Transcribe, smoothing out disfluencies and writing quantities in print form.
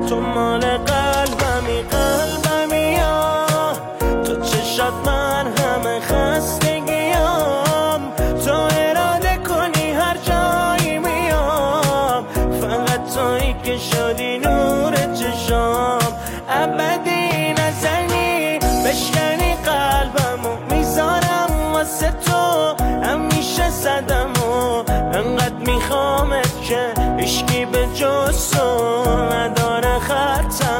تو مال قلبمی یا تو چشات من همه خستگیام، تو اراده کنی هر جایی میام، فقط تویی که شدی نور چشام. ابدی نزنی بشکنی قلبمو، میذارم واسه تو همیشه زدمو، انقدر میخوامت که عشقی به جز تو نداره خطر.